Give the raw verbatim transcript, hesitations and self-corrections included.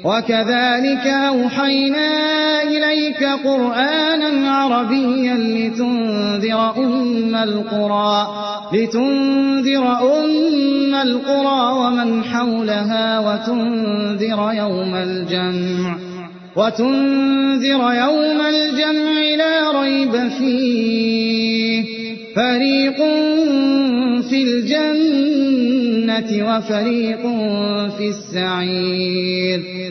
وكذلك أوحينا إليك قرآنا عربيا لتنذر أم القرى لتنذر أم القرى ومن حولها وتنذر يوم الجمع وتنذر يوم الجمع لا ريب فيه فريق في الجنة وفريق في السعير